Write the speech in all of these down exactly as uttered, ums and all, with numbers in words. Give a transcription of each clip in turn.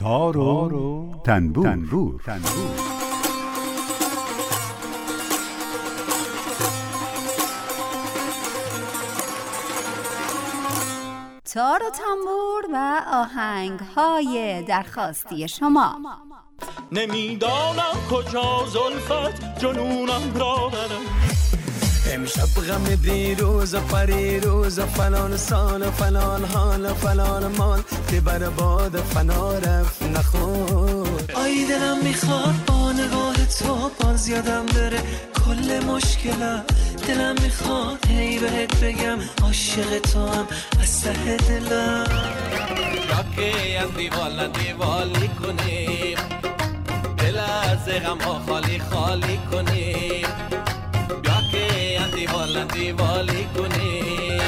تار و تنبور, تنبور. تنبور. تار و تنبور و آهنگ‌های درخواستی شما. نمیدانم کجا زلفت جنونم را برم، امشب غم دیروز و پریروز و فلان سال و فلان حال و فلان مال که بر باد فنا رفت نخور. آی دلم میخواد با نگاه تو باز یادم بره کل مشکلم، دلم میخواد هی بهت بگم عاشق تو هم از ته دلم. راکی از دیوال دیوالی کنیم، دل از غم ها خالی خالی کنیم، راکی از دیوال دیوالی کنیم.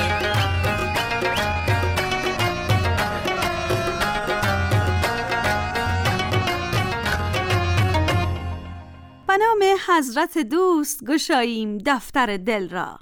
به نام حضرت دوست گشاییم دفتر دل را.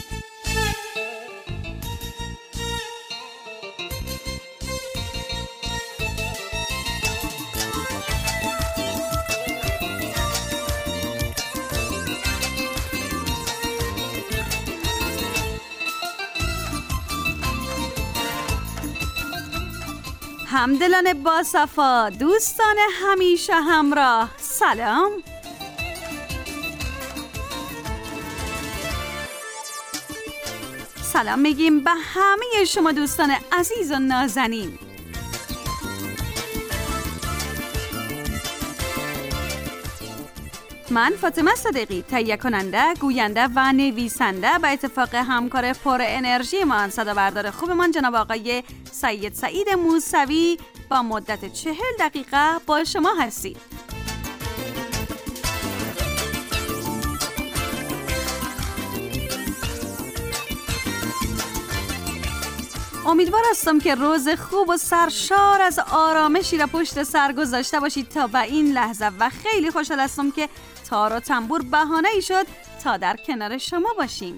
همدلان با صفا، دوستان همیشه همراه، سلام. سلام میگیم به همه شما دوستان عزیز و نازنین. من فاطمه صدیقی، تهیه کننده، گوینده و نویسنده، به اتفاق همکار پر انرژی ما صدابردار خوبمان جناب آقای سید سعید موسوی با مدت چهل دقیقه با شما هستیم. امیدوار هستم که روز خوب و سرشار از آرامشی را پشت سر گذاشته باشید تا به این لحظه و خیلی خوشحال هستم که تار و تنبور بهانه‌ای شد تا در کنار شما باشیم.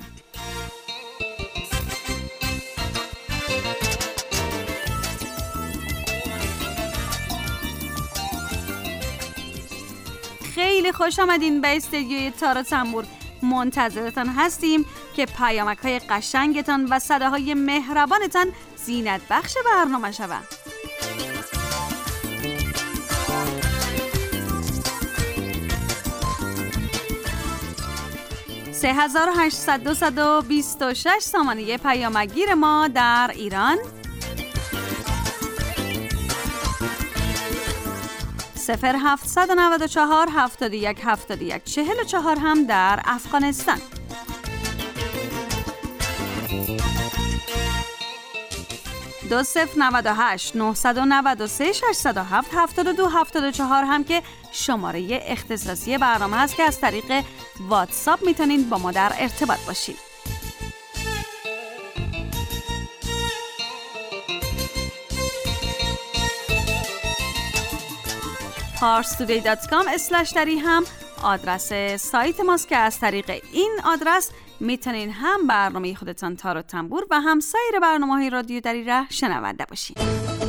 خیلی خوش آمدین به استودیوی تار و تنبور. منتظرتان هستیم که پیامک‌های قشنگتان و صداهای مهربانتان زینت بخش برنامه شوند. سه هزار و هشتصد دوصد و بیست و شش سامانه پیامگیر ما در ایران، صفر هفتصد و نود و چهار هفتاد و یک هفتاد و یک چهل و چهار هم در افغانستان. دو صفر نود و هشت نهصد و نود و سه ششصد و هفت هفتاد و دو هفتاد و چهار هم که شماره اختصاصی برنامه هست که از طریق واتساپ میتونید با ما در ارتباط باشید. پارس تودی دات کام اسلش دری هم آدرس سایت ماست که از طریق این آدرس میتونین هم برنامه خودتان تار و تنبور و هم سایر برنامه‌های رادیو دری را شنونده باشید.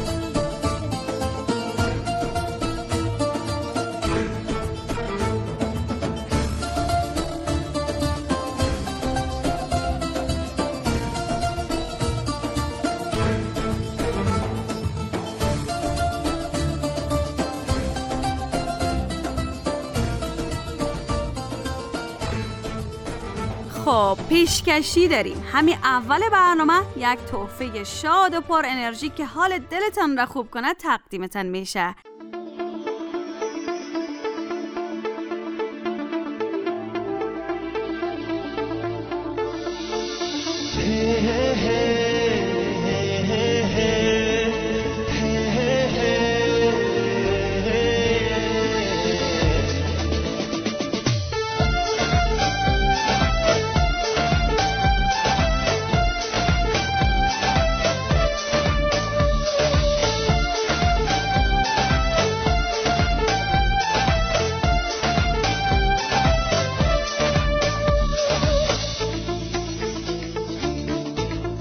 خب پیشکشی داریم. همین اول برنامه یک تحفه شاد و پر انرژی که حال دلتان را خوب کنه تقدیمتان میشه.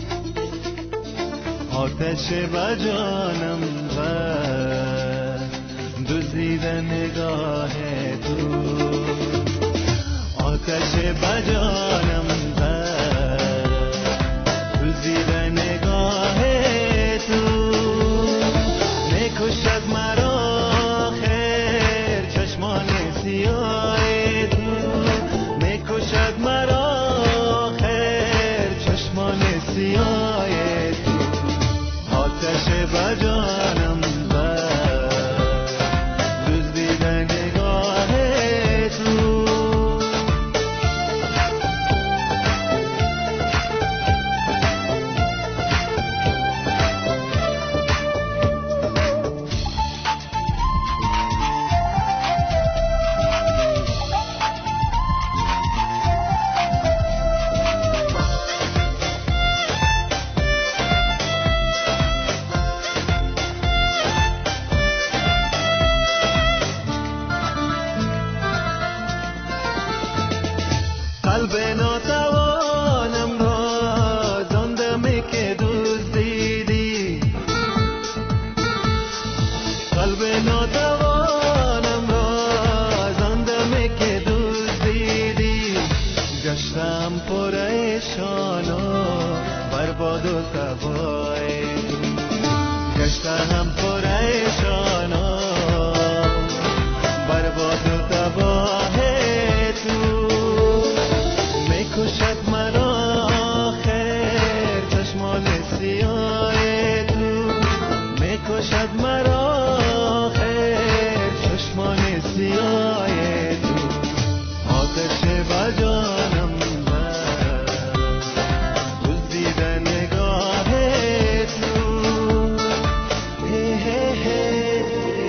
آتش و جانم و دزدید نگاه تو، آتش بجانم زد تو زیر نگاه تو، میکشد مرا خیر چشمان سیاه تو، میکشد مرا خیر چشمان سیاه تو، آتش بجانم قلب ناتوانم را زندمی که دزدیدی، قلب ناتوانم را زندمی که دزدیدی، گشتم پریشان و برباد و تباه، گشتم پریشان و برباد و تباه تو، میکشد مرا خیر چشمان سیاه تو، میکشد مرا خیر چشمان سیاه تو، آتش بجانم زد دزدید نگاه تو، هی هی هی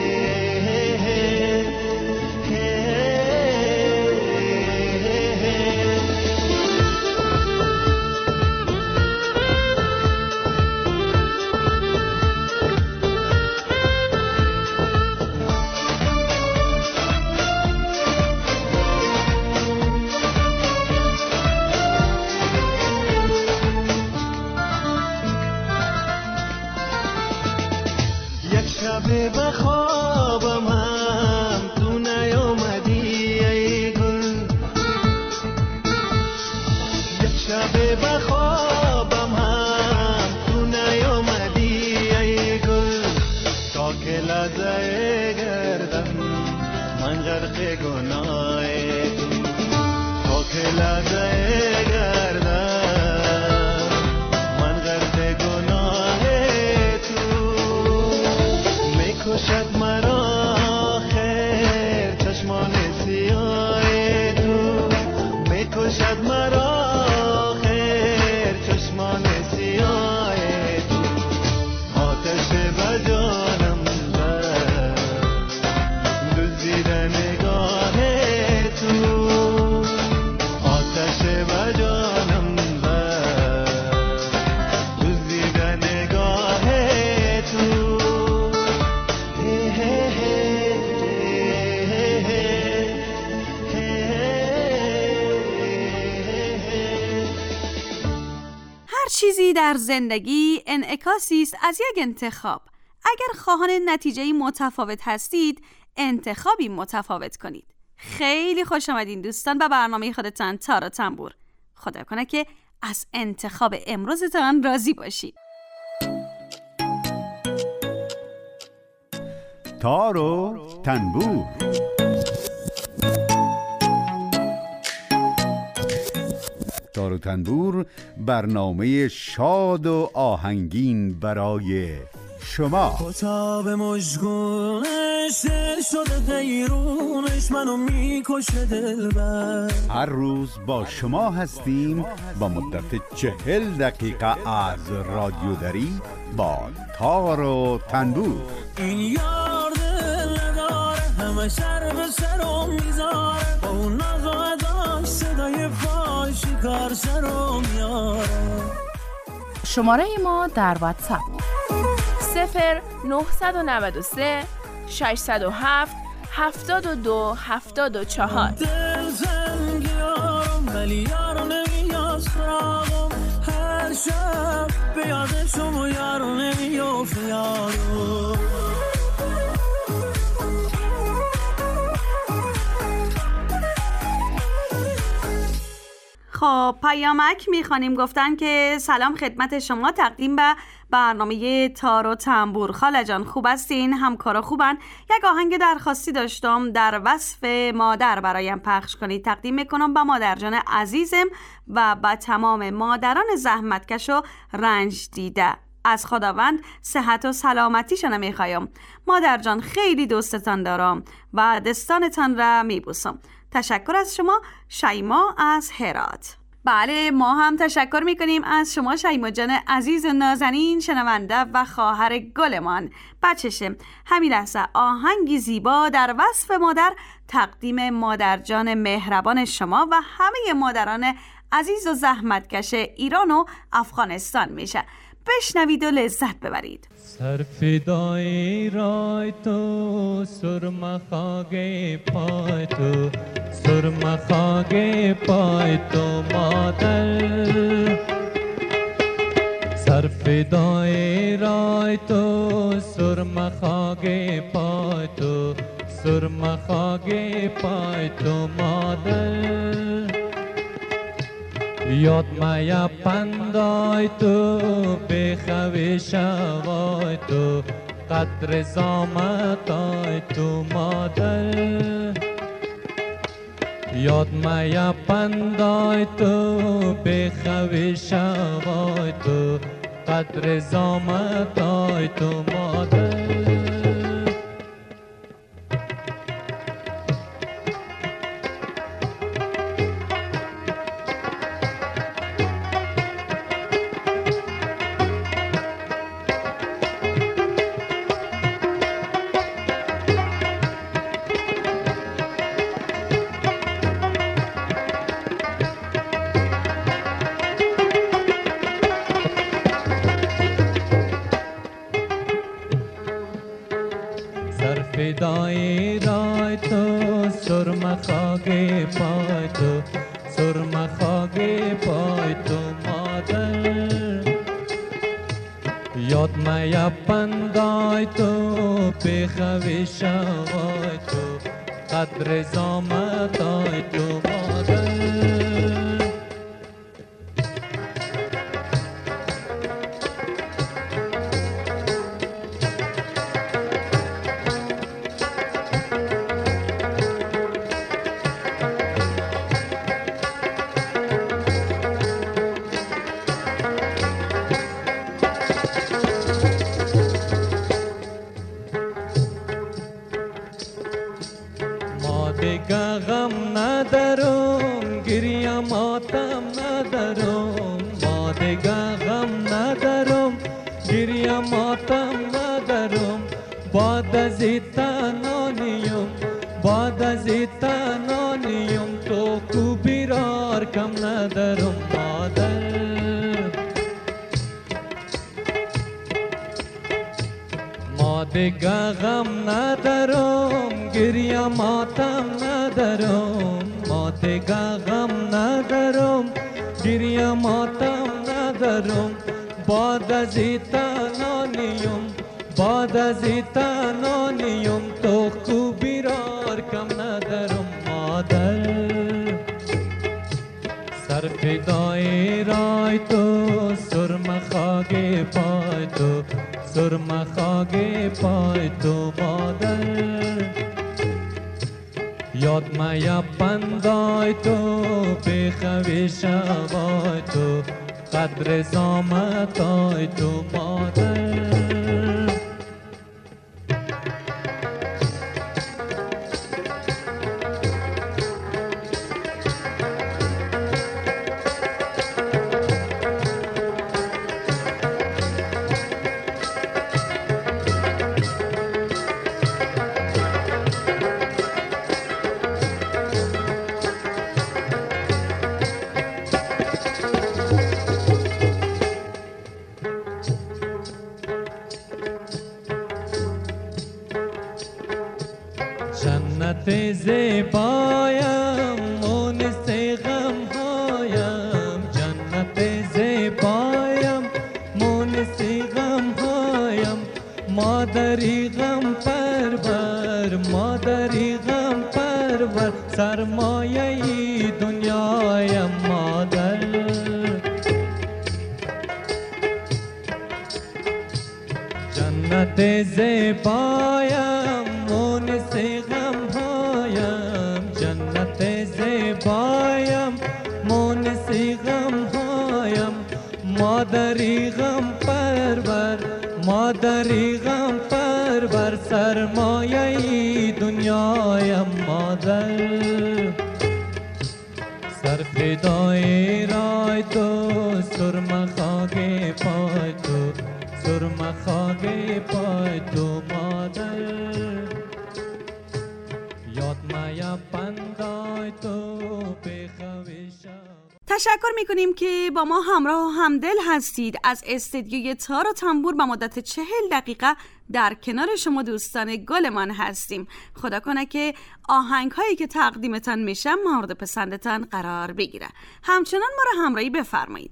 شب بخوابم هم تو نیامدی ای گل، یک شب بخوابم هم تو نیامدی ای گل، تا که لحظه گردم من غرق گناه تو، تا که لحظه گردم من غرق گناه تو، میکشد مرا خیر چشمان سیاه تو، میکشد مرا خیر چشمان سیاه تو، آتش بجانم زد دزدید نگاه تو، آتش بجانم زد دزدید نگاه تو، هر چیزی در زندگی انعکاسی است از یک انتخاب. اگر خواهان نتیجه‌ای متفاوت هستید، انتخابی متفاوت کنید. خیلی خوش آمدین دوستان به برنامه خودتان تار و تنبور. خدا کنه که از انتخاب امروزتان راضی باشید. تار و تنبور. تار و تنبور برنامه شاد و آهنگین برای شما. کتاب مشگونش دل شده پیرونش منو میکشه دلبر. هر روز با شما هستیم با مدت چهل دقیقه از رادیو دری با تار و تنبور. این یار دل نداره همه سر به سرم میذاره، با اون ناز و اداش صدای فاش کار سرم میاره. شماره ما در واتساپ صفر نهصد و نود و سه ششصد و هفت هفتاد و دو هفتاد و چهار. دل زنگ یارم ولی یارو نمیاد سراغم، هر شب به یادشم و یارو نمیافت یارو. خب پیامک میخوانیم، گفتن که سلام خدمت شما، تقدیم به برنامه تار و تنبور. خاله جان خوب هستین؟ همکارا خوبن؟ یک آهنگ درخواستی داشتم در وصف مادر برایم پخش کنید. تقدیم میکنم به مادر جان عزیزم و به تمام مادران زحمتکش و رنج دیده. از خداوند صحت و سلامتیشان میخوایم. مادر جان خیلی دوستتان دارم و دستانتان را میبوسم. تشکر از شما، شیما از هرات. بله ما هم تشکر میکنیم از شما شیما جان عزیز و نازنین، شنونده و خواهر گلمان. بچشه همین لحظه آهنگی زیبا در وصف مادر تقدیم مادر جان مهربان شما و همه مادران عزیز و زحمتکش ایران و افغانستان میشه. بشنوید و لذت ببرید. سر فدای رای تو، سرمه خاک پای تو، سرمه خاک پای تو مادر. سر فدای رای تو، سرمه خاک پای تو، سرمه خاک پای تو مادر. یاد مایا پندای تو، بخوی شوای تو، قدر زامتای تو مادر. یاد مایا پندای تو، بخوی شوای تو، قدر زامتای تو مادر. فدای رای تو، سرمه خاک پای تو، سرمه خاک پای تو مادر. یاد مایا پندای تو، بخوی شوای تو، قدر زامتای تو مادر. دیگه غم ندارم، گریه ماتم ندارم. ما دیگه غم ندارم، گریه ماتم ندارم. بعد از تنانیم، بعد از تنانیم، تو کو بیرار کم ندارم مادر. ما دیگه غم ندارم، گریه ماتم ندارم. ما دیگه غم ندارم، گریه ماتم ندارم. بعد از تنانیم، بعد از تنانیم، تو کو بیرار کم ندارم مادر. سر فدای رای تو، سرمه خاک پای تو، سرمه خاک پای تو مادر. یاد مایا پندای تو، بخوی شوای تو، قدر زامتای تو مادر. جنت زیبایم، مونس غم هایم. جنت زیبایم، مونس غم هایم. مادری غم پرور، مادری غم پرور. سرمایه دنیایم مادر. جنت زیبایم مونس غمهایم، جنت زیبایم مونس غمهایم، مادری غم پرور، مادری غم پرور، سرمایه دنیایم مادر، سر فدای رای تو، سرم خاک پای تو، سرم خاک پای تو مادر، یاد مایا پندای تو بخویشم. تشکر میکنیم که با ما همراه و همدل هستید. از استدیوی تار و تنبور با مدت چهل دقیقه در کنار شما دوستان گلمان هستیم. خدا کنه که آهنگ هایی که تقدیمتان میشه مورد پسندتان قرار بگیره. همچنان ما را همراهی بفرمایید.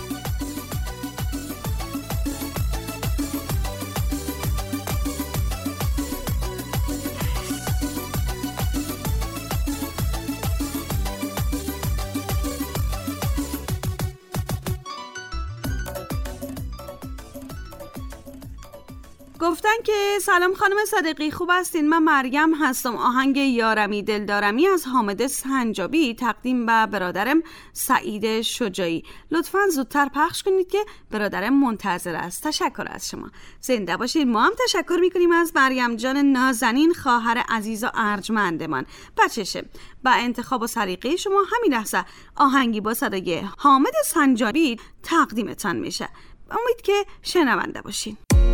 گفتن که سلام خانم صادقی، خوب هستین؟ من مریم هستم. آهنگ یارمی دلدارمی از حامد سنجابی تقدیم به برادرم سعید شجاعی. لطفاً زودتر پخش کنید که برادرم منتظر است. تشکر از شما. زنده باشید. ما هم تشکر میکنیم از مریم جان نازنین، خواهر عزیز و ارجمندمان. بچشه با انتخاب و سلیقه شما همین لحظه آهنگی با صدای حامد سنجابی تقدیمتان میشه. امید که شنونده باشین.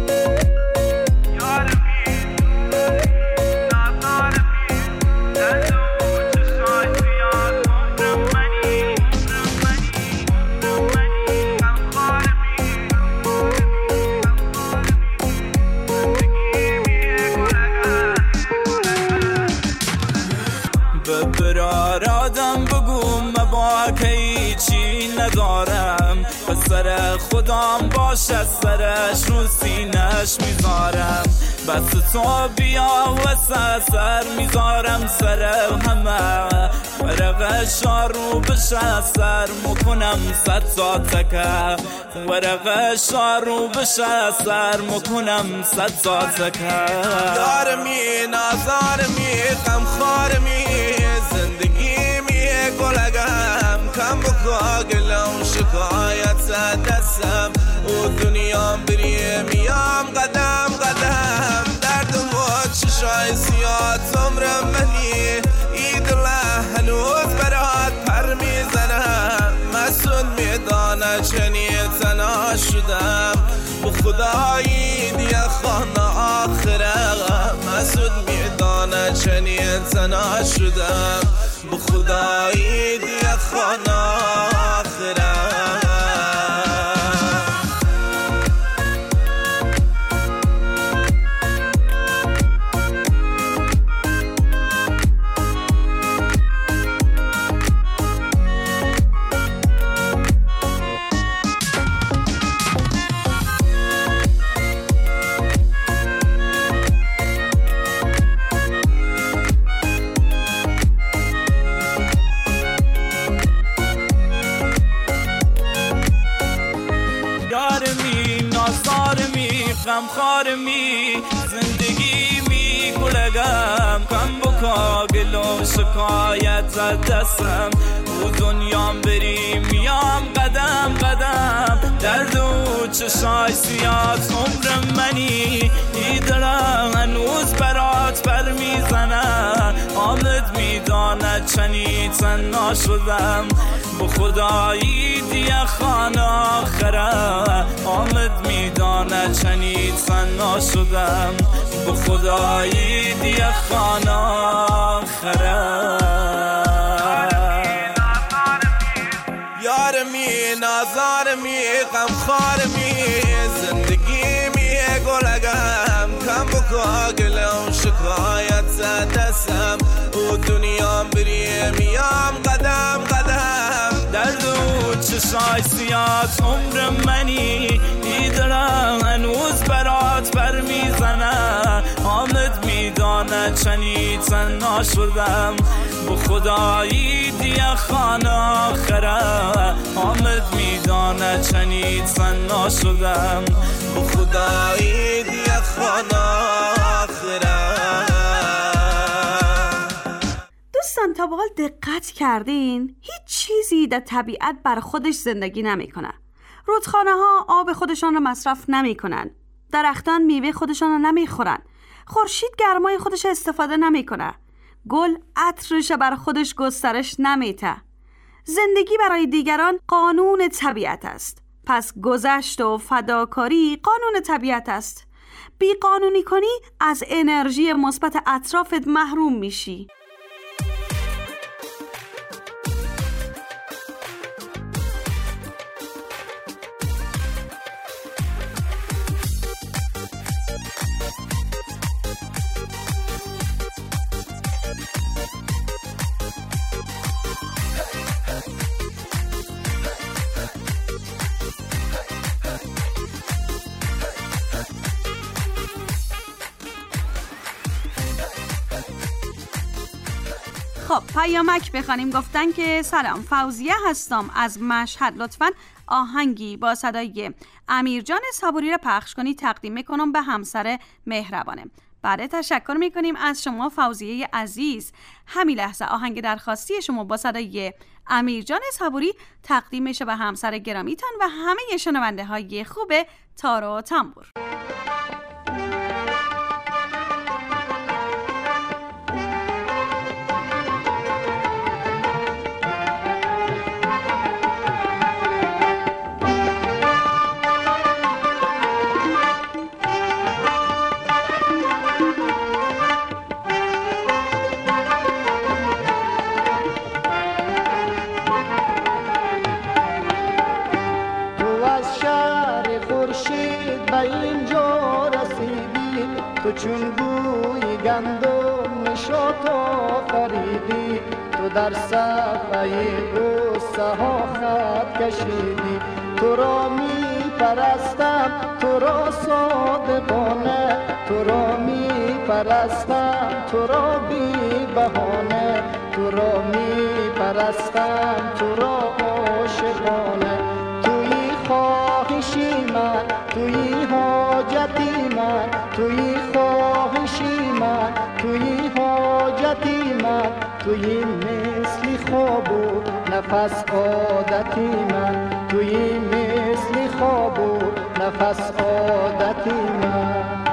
به برادم بگو مباکی چی ندارم، به سر خودم باشه سرش رو سینش میذارم، بس تو بیا و سر میذارم سر همه، ورقه رو بشه سر مکنم صد ساتکه، ورقه رو بشه سر مکنم صد ساتکه. یارمی نازارمی غمخوارمی زندگی می گلگم، کم بکا گلم شکایت دستم و دنیام بری میام قدم قدم، درد و چشای سیاد عمر منی ایدله هنوز برات پر میزنم، مسئول میدانه چنی تنها شدم و خدایی دیگه خانه آخره، مسئول میدانه چنی تنها شدم و خدایی دیگه خانه آخره. غمخوارمی زندگی می گلگم، کم بکا گل و شکایت زد دستم و دنیام بری میام قدم قدم، درد و چشای سیاد عمر منی ایدرم هنوز برات پر میزنم، آمد میدانه چنی تنها شدم با خدایی دیگه خانه آخره، آمد میدانه چنی تنها شدم با خدایی دیگه خانه آخره. یارمی نازارمی غمخوارمی زندگی می گلگم، کم بکا گلم شکایت زد دستم و دنیام بری میام قدم قدم، درد و چشای سیاد عمر منی ایدرم هنوز برات پر میزنه، آمد میدانه چنی تنها شدم با خدایی دیگه خانه آخره، آمد میدانه چنی تنها شدم با خدایی دیگه خانه جان آخرت. دوستان تا به حال دقت کردین هیچ چیزی در طبیعت بر خودش زندگی نمیکنه. رودخانه ها آب خودشان را مصرف نمی کنن. درختان میوه خودشان را نمی خورن. خورشید گرمای خودش استفاده نمی کنه. گل عطرش بر خودش گسترش نمیته. زندگی برای دیگران قانون طبیعت است. پس گذشت و فداکاری قانون طبیعت است. بی قانونی کنی از انرژی مثبت اطرافت محروم میشی. خب پیامک بخوانیم. گفتن که سلام، فوزیه هستم از مشهد، لطفاً آهنگی با صدای امیرجان صبوری را پخش کنی تقدیم میکنم به همسر مهربانم. بعد تشکر میکنیم از شما فوزیه عزیز. همین لحظه آهنگ درخواستی شما با صدای امیرجان صبوری تقدیم میشه به همسر گرامیتان و همه شنونده های خوب تار و تنبور. تو چون بوی گندم نشاط آفریدی، تو در صفحه قصه ها خط کشیدی. تو را می پرستم تو را صادقانه، تو را می پرستم تو را بی بهانه، تو را می پرستم تو را عاشقانه. توی خواهشی من، توی حاجتی من، توی خواهشی من، توی حاجتی من، توی مثلی خواب و نفس عادتی من، توی مثلی خواب و نفس عادتی من.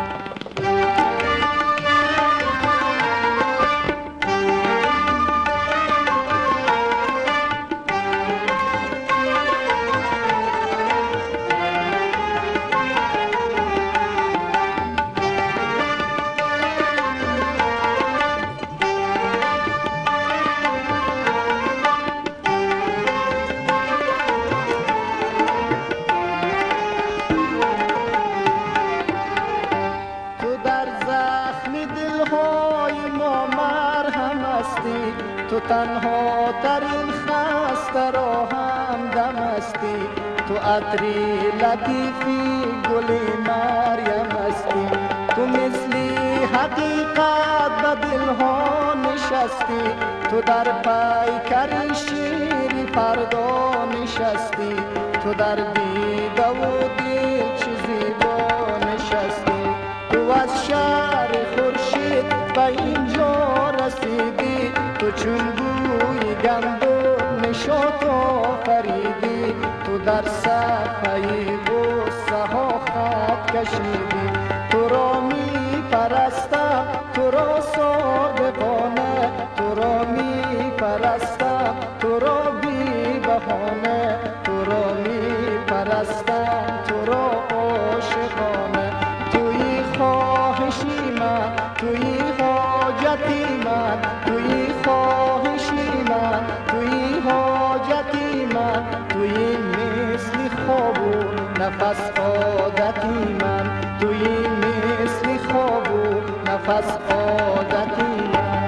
تو تنها ترین خسته را هم دمستی، تو عطری لطیفی گلی مریم استی. تو مثلی حقیقت به دلها نشستی، تو در پیکر شیری فردا نشستی. تو در دیده و دل چه زیبا نشستی. تو از شهر خورشید به اینجا رسیدی، تو چون بوی گندم نشاط آفریدی. تو در صفحه غصه ها خط کشیدی. تو را می پرستم تو را صادقانه، تو را می پرستم تو را بی بهانه، تو را می پرستم تو را عاشقانه. توی خواهشی من، توی حاجتی من، توی خواهشی من، توی حاجتی من، توی مثلی خواب و نفس عادتی من، توی مثلی خواب و نفس عادتی من.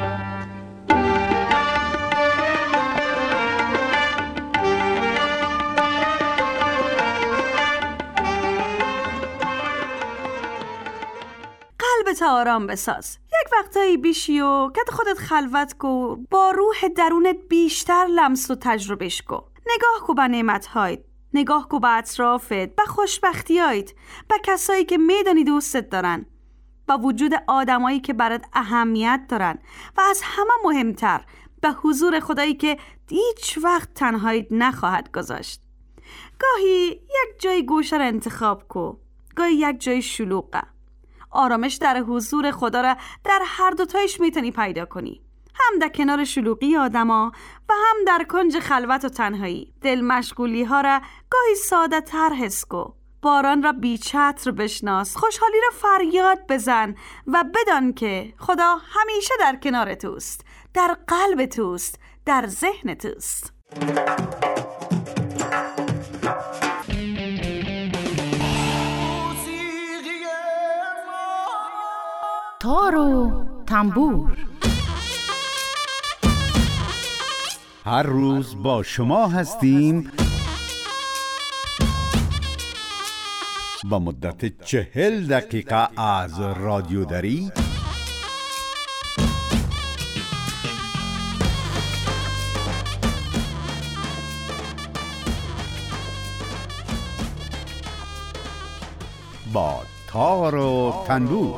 قلبت آرام بساز. یک وقتایی بیشی و که خودت خلوت کو، با روح درونت بیشتر لمس و تجربهش کو. نگاه کو به نعمت‌هایت، نگاه کو به اطرافت، به خوشبختیایت، به کسایی که میدانی دوستت دارن. با وجود آدمایی که برات اهمیت دارن و از همه مهمتر به حضور خدایی که هیچ وقت تنهایت نخواهد گذاشت. گاهی یک جای گوشه را انتخاب کو، گاهی یک جای شلوغه. آرامش در حضور خدا را در هر دوتایش میتونی پیدا کنی، هم در کنار شلوغی آدما و هم در کنج خلوت و تنهایی. دل مشغولی ها را گاهی ساده تر حس کو، باران را بی چتر بشناس، خوشحالی را فریاد بزن و بدان که خدا همیشه در کنار توست، در قلب توست، در ذهن توست. تار و تنبور هر روز با شما هستیم با مدت چهل دقیقه از رادیو دری با تار و تنبور.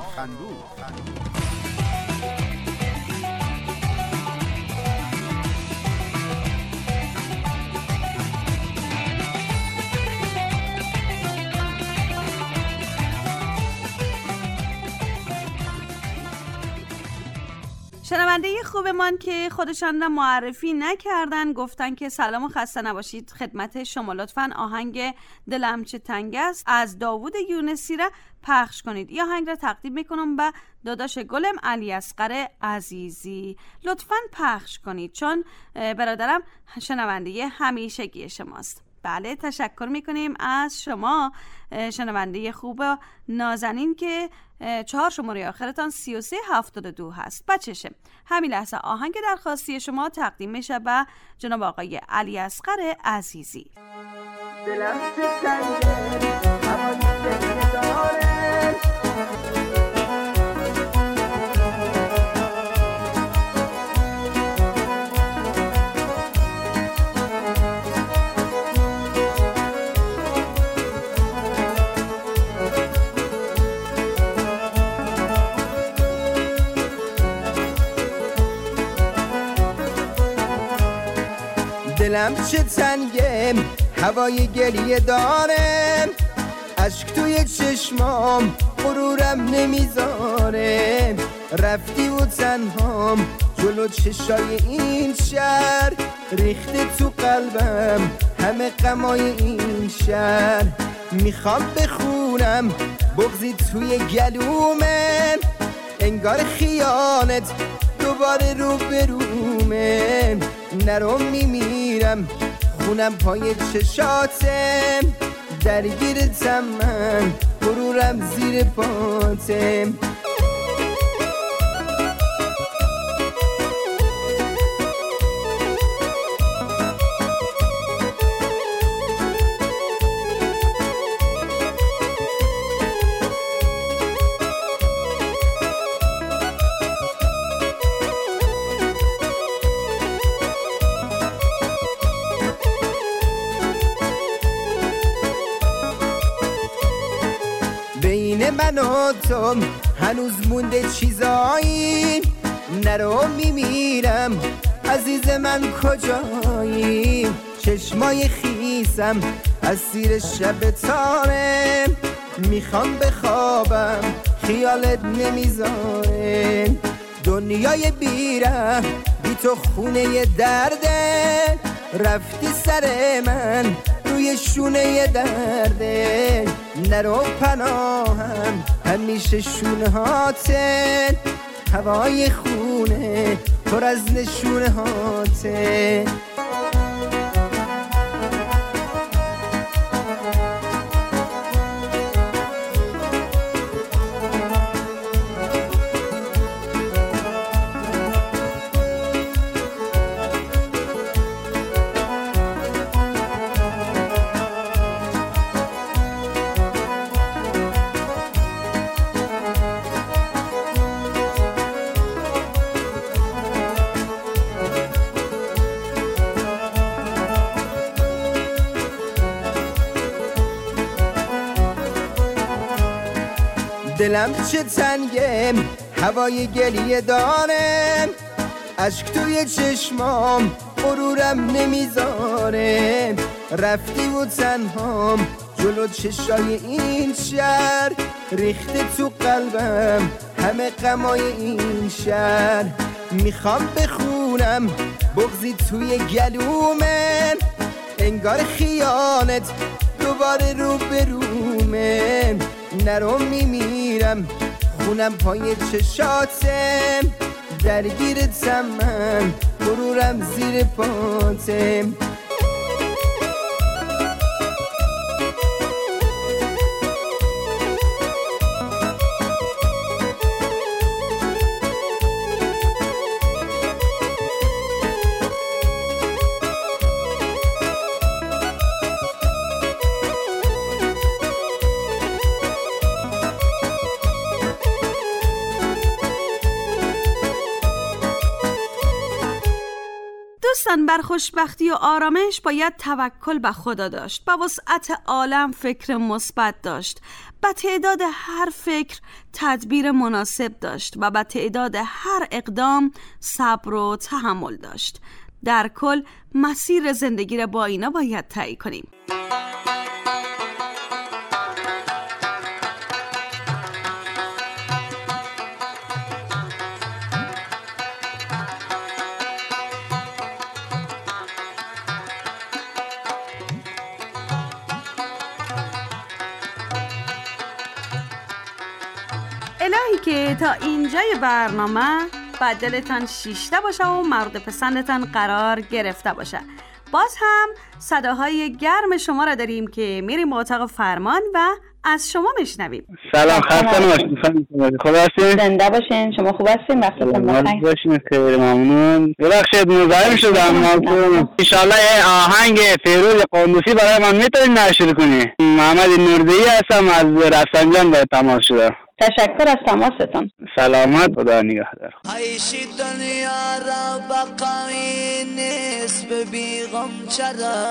شنونده خوبمان که خودشان را معرفی نکردن گفتن که سلام و خسته نباشید خدمت شما. لطفاً آهنگ دلم چه تنگ است از داوود یونسی را پخش کنید. این آهنگ را تقدیم میکنم به داداش گلم علی اصغر عزیزی. لطفاً پخش کنید چون برادرم شنونده همیشگی شماست. بله، تشکر میکنیم از شما شنونده خوب نازنین که چهار شماره آخرتان سی و سه هفتاد و دو هست. بچشه همین لحظه آهنگ درخواستی شما تقدیم میشه به جناب آقای علی اصغر عزیزی. دلم چه تنگه هوای گریه داره، دلم چه تنگه هوای گریه داره، اشک توی چشمام غرورم نمیذاره، رفتی و تنهام جلو چشای این شهر، ریخته تو قلبم همه غمای این شهر، میخوام بخونم بغضی توی گلومه، انگار خیانت دوباره رو برومه، نرو میمیرم خونم پای چشاتم، درگیرتم من غرورم زیر پاتم. من و تو هنوز مونده چیزایی، نرو میمیرم عزیز من کجایی، چشمای خیسم از زیر شب تاره، میخوام بخوابم خیالت نمیذاره، دنیای بیره بی تو خونه درده، رفتی سر من روی شونه درده، نرو پناهم همیشه شونه هاته، هوای خونه پر از نشونه هاته. دلم چه تنگه هوای گلیه داره، اشک توی چشمام غرورم نمیذاره، رفتی و تنهام جلو چشای این شهر، ریخته تو قلبم همه غمای این شهر. میخوام بخونم بغضی توی گلومه، انگار خیانت دوباره رو برومه، نرو میمیرم خونم پای چشاتم، درگیرتم من غرورم زیر پاتم. دوستان، بر خوشبختی و آرامش باید توکل به خدا داشت، با وسعت عالم فکر مثبت داشت، با تعداد هر فکر تدبیر مناسب داشت و با تعداد هر اقدام صبر و تحمل داشت. در کل مسیر زندگی را با اینا باید طی کنیم. الهی که تا اینجای برنامه با دلتان شیشته باشه و مورد پسندتان قرار گرفته باشه. باز هم صداهای گرم شما را داریم که میریم به اتاق فرمان و از شما میشنویم. سلام، خسته نباشید. خوب هستین؟ زنده باشین. شما خوب هستین؟ وقتتون بخیر. باشین. خیلی ممنون. ببخشید مزاحم شدم. ان شاءالله یه آهنگ فیروز قندوسی برای من میتونید نشر کنی؟ محمد نوردی هستم از رفسنجان به تماس شدم. تشکر از تماستون. سلامت، خدا نگهدار. عیشی دنیا را بقایی نیست به بیغم چرا،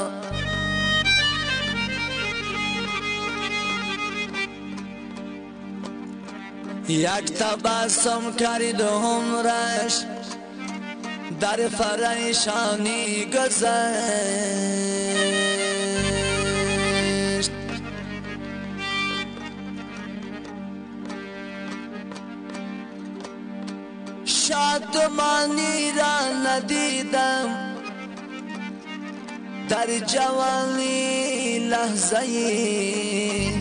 یک تبسم کرد عمرش در پریشانی گذشت. شادمانی را ندیدم در جوانی لحظه‌ای،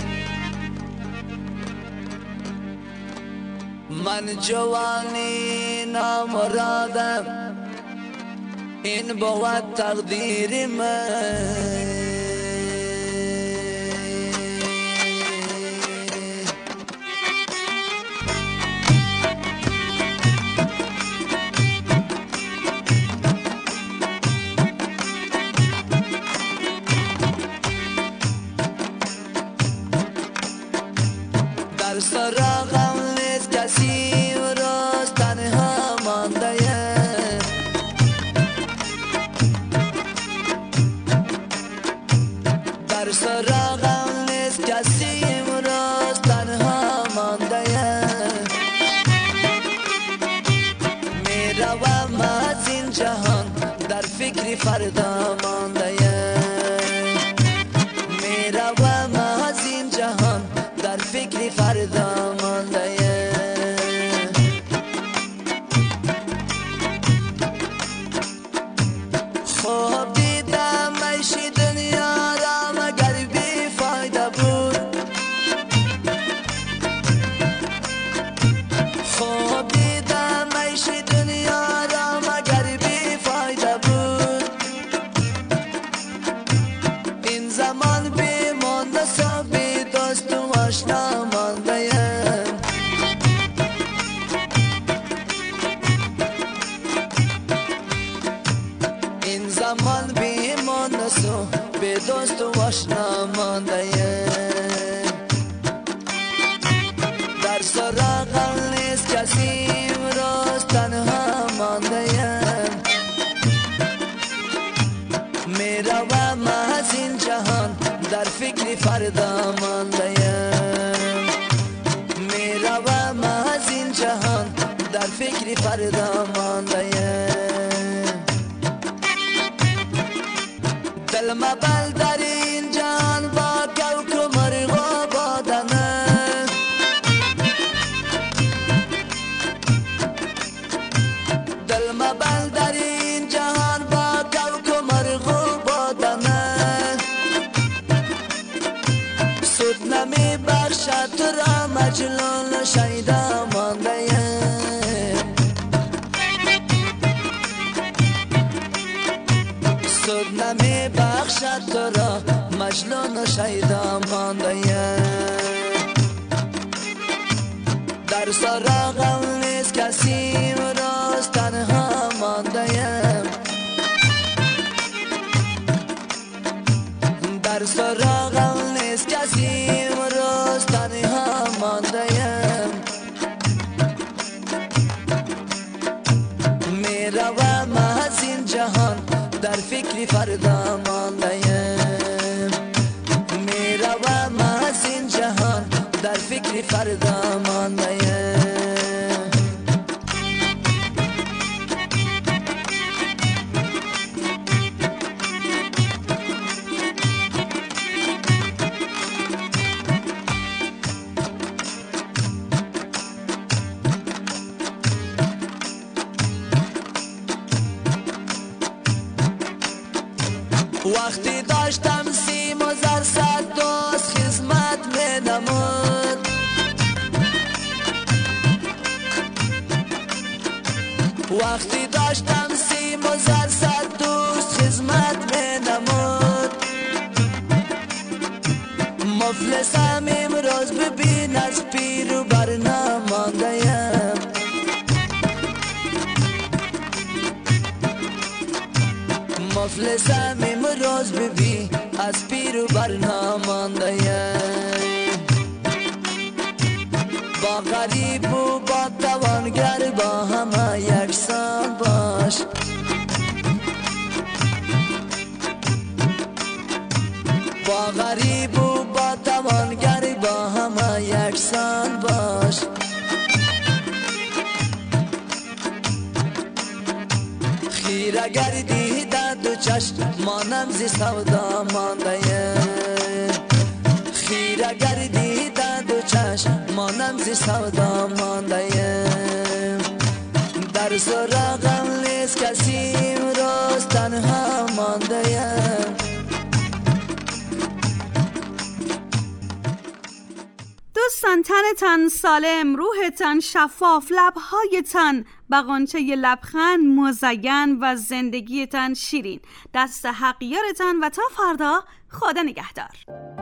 من جوانی نامرادم این بود تقدیر من. در سراغم نیست کسی و روز تنها مانده، در سراغم نیست کسی و روز تنها مانده، می روم از این جهان در فکر فردا مانده، می روم از این جهان در فکر فردا مانده. خواب دیدم عیشی دنیا را مگر بی فایده بود، خواب دیدم عیشی دنیا را مگر بی فایده بود. این زمان بی مانده سا بی دوست و آشنا مانده، این زمان بی مانده سا بی دوست و آشنا مانده، در سراغم نیست کسی و روز تنها مانده، می روم از این جهان در فکر فردا مانده، فکری فردا مانده‌ام. دل مبل در این جان با کوک و مرغ و بادنه، دل مبل در این جهان با کوک و مرغ و بادنه، سود نمی بخشد تو را مجنون شیدا مانده‌ام. سود نمی بخشد تو را مجنون شیدا مانده‌ام. در سراغم نیست کسی راست تنها مانده‌ام. در سراغم نیست کسی راست تنها مانده‌ام. می روم از این جهان در فکری فردا مانده‌ام. می روم از این جهان در فکری فردا مانده‌ام. وقتی داشتم سیم و زر صد دوست خدمت می نمود، وقتی داشتم سیم و زر صد دوست خدمت می نمود. مفلسم امروز ببین از پیر و بر نمانده‌ام. مفلسم امروز ببین از پیر و بر نمانده‌ام. با غریب و با توانگر با همه یکسان باش، با غریب و با توانگر با همه یکسان باش. خیره گردی در دو چشم مانم زی سودا مانده‌ام. خیره گردی در دو چشم مانم زی سودا مانده‌ام. در سراغم نیست کسی امروز تنها مانده‌ام. دوستان، تنتان سالم، روحتان شفاف، لبهایتان با غنچه لبخند مزین و زندگیتان شیرین. دست حق یارتان و تا فردا، خدا نگهدار.